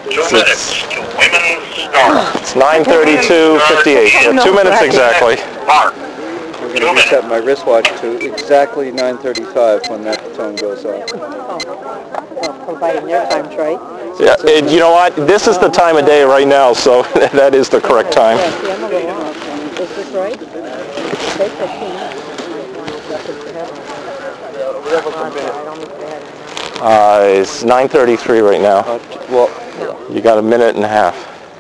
2 minutes to women's start. It's 9:32:58. Yeah, 2 minutes exactly. Mark. I'm going to reset my wristwatch to exactly 9:35 when that tone goes off. Well, providing their time's right. Yeah, you know what? This is the time of day right now, so that is the correct time. Yeah, see, I'm a little off. Is this right? They said 2 minutes. It's 9:33 right now. Well, You got a minute and a half.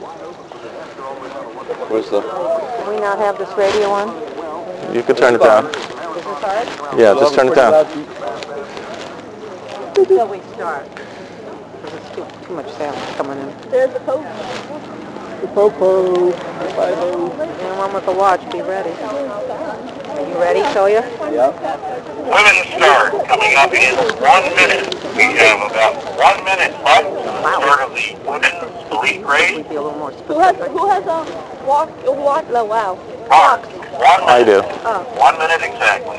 where's the... Can we not have this radio on? You could turn it down. Is this hard? Yeah, just turn it down. Until we start. There's too much sound coming in. There's the post. The popo. Bye-bye. Anyone with a watch, be ready. Are you ready, Toya? Yep. Women's start coming up in 1 minute. We have about 1 minute left to the start of the women's elite grade. We'd be a little more specific. Who has a walk? Wow. Mark. 1 minute. I do. 1 minute exactly.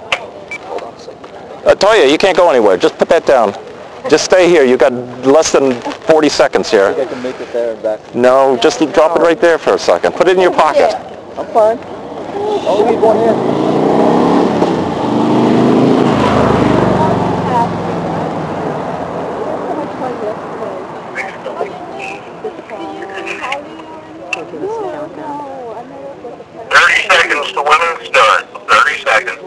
Toya, you can't go anywhere. Just put that down. Just stay here. You got less than 40 seconds here. I think I can make it there and back. No, just drop it right there for a second. Put it in your pocket. I'm fine. Only need one hand. No, 30 seconds to women's start. 30 seconds.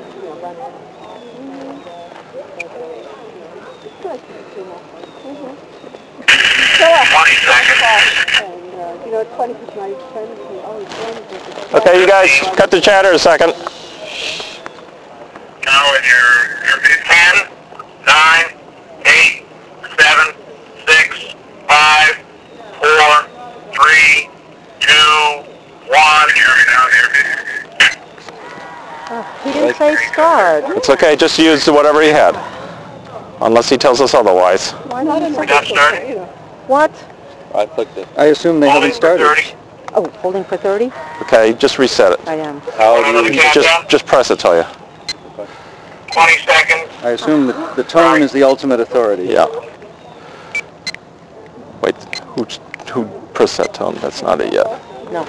20 seconds. You know, it's funny because my friends always Okay, you guys, cut the chatter a second. Now in your 10, 9, 8, 7, 6, 5, 4, 3, 2, 1. he didn't say start. It's okay, just use whatever he had. Unless he tells us otherwise. Why not? We got started. What? I clicked it. I assume they haven't Holding for started. 30. Oh, holding for 30? Okay, just reset it. I am. How Another do you... countdown. Just press it, Toya. 20 seconds. I assume that the tone is the ultimate authority. Yeah. Wait, who pressed that tone? That's not it yet. No.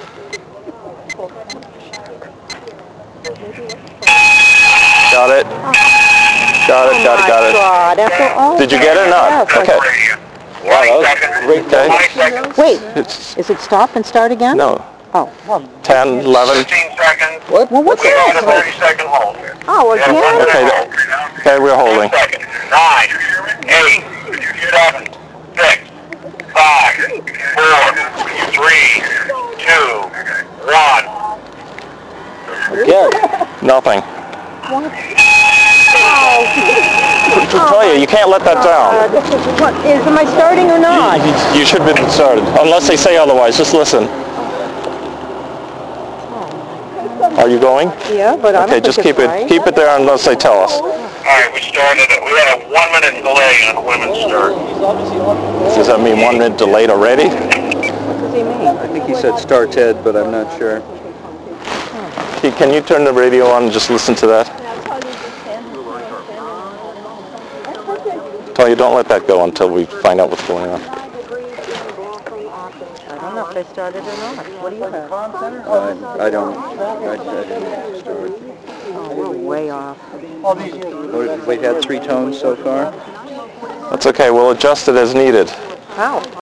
Got it. Got it. God, after all Did you get it or not? Yes. Okay. Wow, that was great. 20 seconds. Wait, It's, is it stop and start again? no. Oh, well. 10, 11. 15 seconds. What? Well, what's We got a that? 30-second hold here. Oh, We got a again? 1 minute Okay, hold. Okay, we're 10 holding. seconds. 9, 8, 7, 6, 5, 4, 3, 2, 1. Again. Nothing. What? Toya, you can't let that down. What, am I starting or not? You should be started. Unless they say otherwise, just listen. Are you going? Yeah, but I don't Okay, think just it's keep right. it there unless they tell us. All right, we started. We had a 1 minute delay on the women's start. Does that mean 1 minute delayed already? What does he mean? I think he said star Ted, but I'm not sure. Can you turn the radio on and just listen to that? Toya, don't let that go until we find out what's going on. I don't know if they started or not. What do you have? I don't. I didn't start. Oh, we're way off. We had 3 tones so far. That's okay, we'll adjust it as needed. How?